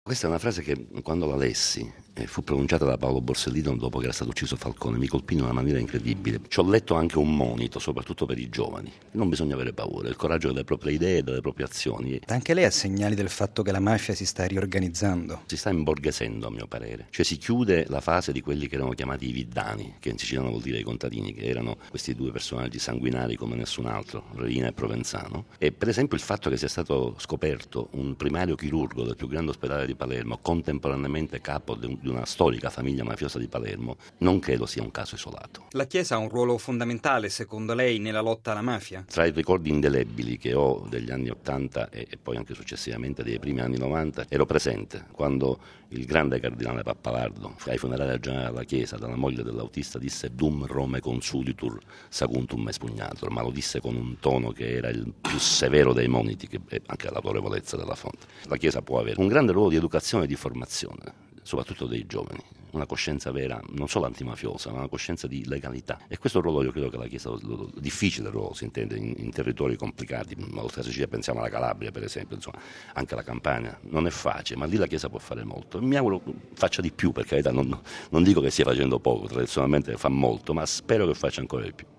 Questa è una frase che quando la lessi fu pronunciata da Paolo Borsellino dopo che era stato ucciso Falcone, mi colpì in una maniera incredibile. Ci ho letto anche un monito, soprattutto per i giovani. Non bisogna avere paura, il coraggio delle proprie idee e delle proprie azioni. Anche lei ha segnali del fatto che la mafia si sta riorganizzando. Si sta imborghesendo, a mio parere. Cioè si chiude la fase di quelli che erano chiamati i viddani, che in siciliano vuol dire i contadini, che erano questi due personaggi sanguinari come nessun altro, Rina e Provenzano. E per esempio il fatto che sia stato scoperto un primario chirurgo del più grande ospedale di Palermo, contemporaneamente capo di una storica famiglia mafiosa di Palermo, non credo sia un caso isolato. La Chiesa ha un ruolo fondamentale, secondo lei, nella lotta alla mafia? Tra i ricordi indelebili che ho degli anni 80 e poi anche successivamente dei primi anni 90, ero presente quando il grande cardinale Pappalardo, ai funerali generali della Chiesa, dalla moglie dell'autista, disse Dum Rome consulitur sacuntum espugnator, ma lo disse con un tono che era il più severo dei moniti, che è anche l'autorevolezza della fonte. La Chiesa può avere un grande ruolo di educazione e di formazione, soprattutto dei giovani, una coscienza vera, non solo antimafiosa, ma una coscienza di legalità. E questo ruolo io credo che la Chiesa, difficile ruolo si intende, in territori complicati, oltre a Sicilia pensiamo alla Calabria per esempio, insomma, anche alla Campania, non è facile, ma lì la Chiesa può fare molto. E mi auguro faccia di più, per carità, non dico che stia facendo poco, tradizionalmente fa molto, ma spero che faccia ancora di più.